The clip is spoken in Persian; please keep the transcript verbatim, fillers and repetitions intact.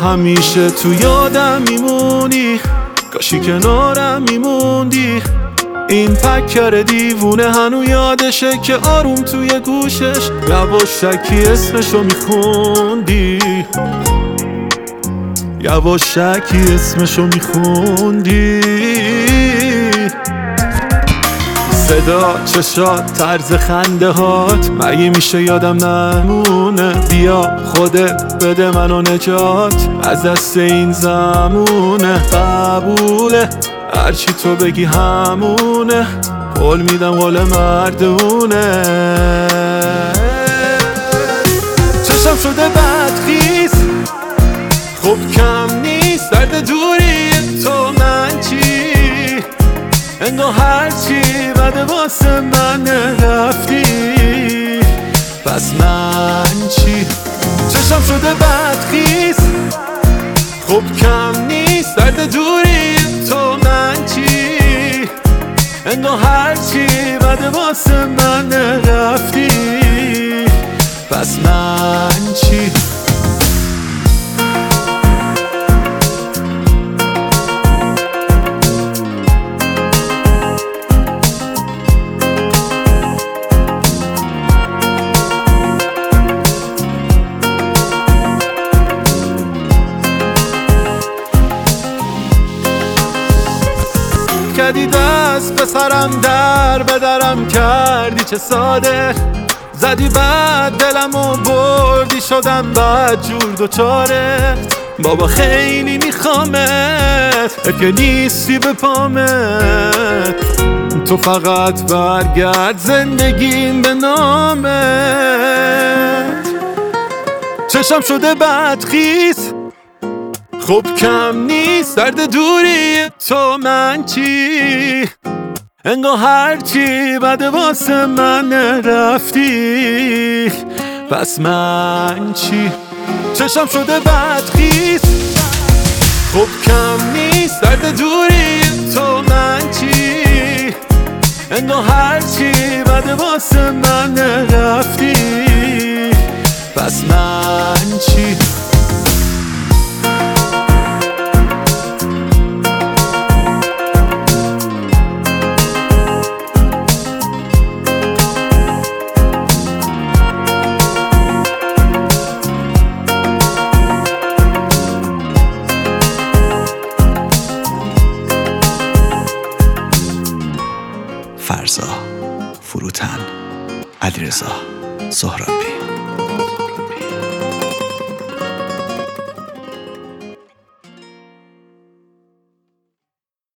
همیشه تو یادم میمونی، کاشی کنارم میموندی. این پکر دیوونه هنو یادشه که آروم توی گوشش یواشکی اسمشو میخوندی، یواشکی اسمشو میخوندی. صدا، چشات، طرز خنده هات مگه میشه یادم نمونه؟ بیا خودت بده منو نجات از دست این زمونه. قبوله هرچی تو بگی همونه، قول میدم قول مردونه. چشم شده بدخیز، خب کم نیست درد دوری تو من چی؟ انگار هرچی بده واسه من رفتی، پس من چی؟ چشم شده بدخیز، خب کم نیست درد دوری تو من چی؟ انگار هرچی بده واسه من رفتی، پس من چی؟ کردی دست به سرم در به درم کردی چه ساده، زدی بعد دلم و بردی شدم بعد جور دوچارت. بابا خیلی میخوامت، اگه نیستی به پامت، تو فقط برگرد زندگیم به نامت. چشم شده بدخیز، خب کم نیست درد دوری تو من چی؟ انگار هرچی بده واسه من رفتی، پس من چی؟ چشم شده بدخیز، خب کم نیست درد دوری تو من چی؟ انگار هرچی بده واسه من رفتی، پس من چی؟ فرزا، فروتن، علیرضا، سهرابی.